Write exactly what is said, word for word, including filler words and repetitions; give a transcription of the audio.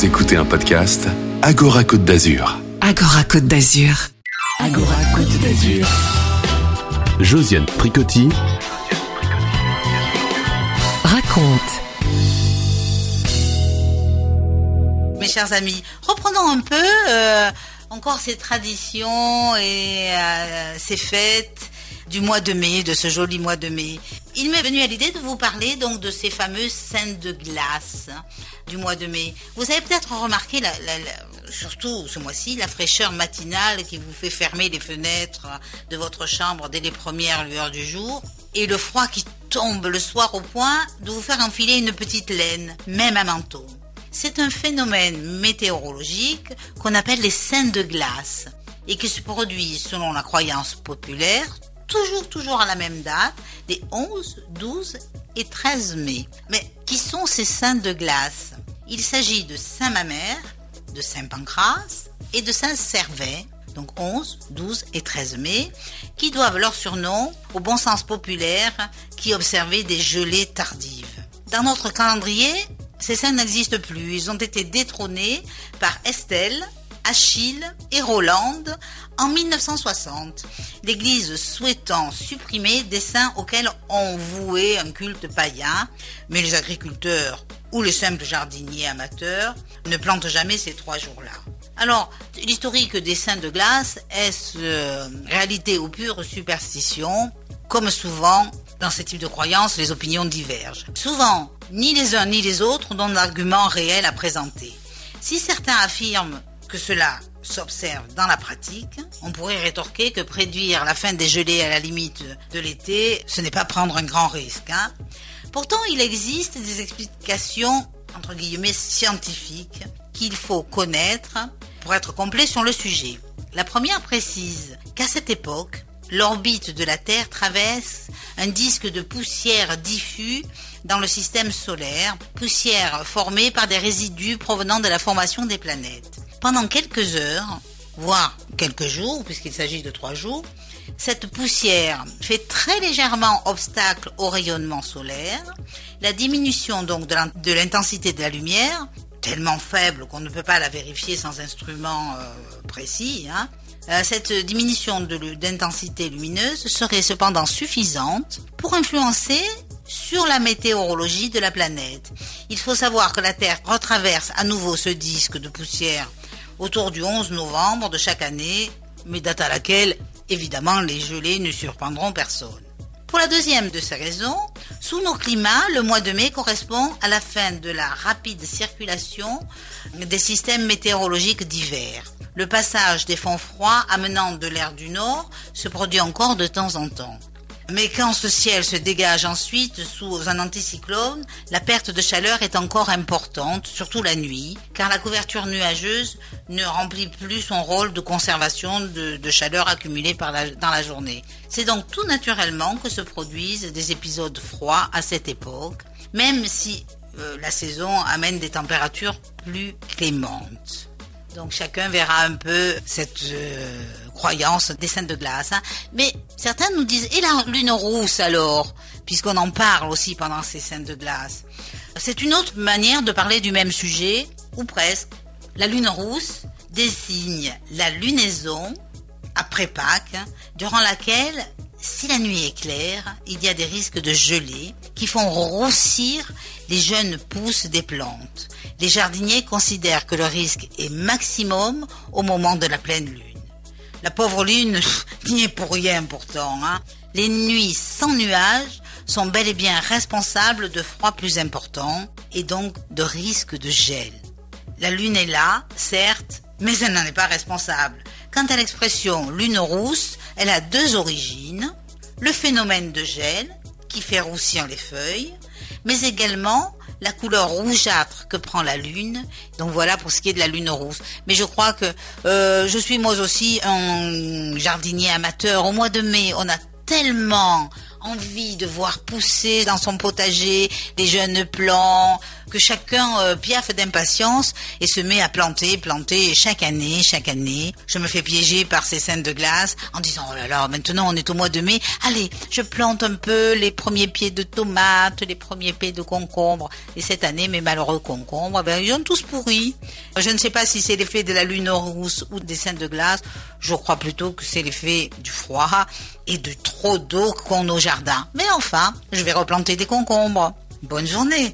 Vous écoutez un podcast Agora Côte d'Azur. Agora Côte d'Azur. Agora Côte d'Azur. Josiane Tricotti raconte. Mes chers amis, reprenons un peu euh, encore ces traditions et euh, ces fêtes du mois de mai, de ce joli mois de mai. Il m'est venu à l'idée de vous parler donc de ces fameuses scènes de glace hein, du mois de mai. Vous avez peut-être remarqué, la, la, la, surtout ce mois-ci, la fraîcheur matinale qui vous fait fermer les fenêtres de votre chambre dès les premières lueurs du jour et le froid qui tombe le soir au point de vous faire enfiler une petite laine, même un manteau. C'est un phénomène météorologique qu'on appelle les scènes de glace et qui se produit selon la croyance populaire toujours, toujours à la même date, les onze, douze et treize mai. Mais qui sont ces saints de glace? Il s'agit de Saint-Mamère, de Saint-Pancrace et de Saint-Servais, donc onze, douze et treize mai, qui doivent leur surnom au bon sens populaire qui observait des gelées tardives. Dans notre calendrier, ces saints n'existent plus. Ils ont été détrônés par Estelle, Achille et Rolande en mille neuf cent soixante, l'Église souhaitant supprimer des saints auxquels on vouait un culte païen, mais les agriculteurs ou les simples jardiniers amateurs ne plantent jamais ces trois jours-là. Alors, l'historique des saints de glace, est-ce euh, réalité ou pure superstition? Comme souvent, dans ce type de croyances, les opinions divergent. Souvent, ni les uns ni les autres n'ont d'arguments réels à présenter. Si certains affirment que cela s'observe dans la pratique, on pourrait rétorquer que prédire la fin des gelées à la limite de l'été, ce n'est pas prendre un grand risque. Hein. Pourtant, il existe des explications, entre guillemets, scientifiques qu'il faut connaître pour être complet sur le sujet. La première précise qu'à cette époque, l'orbite de la Terre traverse un disque de poussière diffus dans le système solaire, poussière formée par des résidus provenant de la formation des planètes. Pendant quelques heures, voire quelques jours, puisqu'il s'agit de trois jours, cette poussière fait très légèrement obstacle au rayonnement solaire. La diminution donc de l'intensité de la lumière, tellement faible qu'on ne peut pas la vérifier sans instrument euh, précis, hein, euh, cette diminution de, d'intensité lumineuse serait cependant suffisante pour influencer sur la météorologie de la planète. Il faut savoir que la Terre retraverse à nouveau ce disque de poussière autour du onze novembre de chaque année, mais date à laquelle, évidemment, les gelées ne surprendront personne. Pour la deuxième de ces raisons, sous nos climats, le mois de mai correspond à la fin de la rapide circulation des systèmes météorologiques divers. Le passage des fonds froids amenant de l'air du nord se produit encore de temps en temps. Mais quand ce ciel se dégage ensuite sous un anticyclone, la perte de chaleur est encore importante, surtout la nuit, car la couverture nuageuse ne remplit plus son rôle de conservation de, de chaleur accumulée par la, dans la journée. C'est donc tout naturellement que se produisent des épisodes froids à cette époque, même si euh, la saison amène des températures plus clémentes. Donc chacun verra un peu cette euh, croyance des scènes de glace. Hein. Mais certains nous disent, et la lune rousse alors, puisqu'on en parle aussi pendant ces scènes de glace. C'est une autre manière de parler du même sujet, ou presque. La lune rousse désigne la lunaison, après Pâques, hein, durant laquelle, si la nuit est claire, il y a des risques de gelée qui font roussir les jeunes pousses des plantes. Les jardiniers considèrent que le risque est maximum au moment de la pleine lune. La pauvre lune n'y est pour rien pourtant. Hein. Les nuits sans nuages sont bel et bien responsables de froids plus importants et donc de risques de gel. La lune est là, certes, mais elle n'en est pas responsable. Quant à l'expression lune rousse, elle a deux origines. Le phénomène de gel, qui fait roussir les feuilles, mais également la couleur rougeâtre que prend la lune. Donc voilà pour ce qui est de la lune rousse. Mais je crois que euh, je suis moi aussi un jardinier amateur. Au mois de mai, on a tellement envie de voir pousser dans son potager les jeunes plants, que chacun euh, piaffe d'impatience et se met à planter, planter, et chaque année, chaque année, je me fais piéger par ces scènes de glace en disant, oh là là, maintenant on est au mois de mai, allez, je plante un peu les premiers pieds de tomates, les premiers pieds de concombres. Et cette année, mes malheureux concombres, ben, ils ont tous pourri. Je ne sais pas si c'est l'effet de la lune rousse ou des scènes de glace. Je crois plutôt que c'est l'effet du froid et de trop d'eau qu'ont nos jardins. Mais enfin, je vais replanter des concombres. Bonne journée.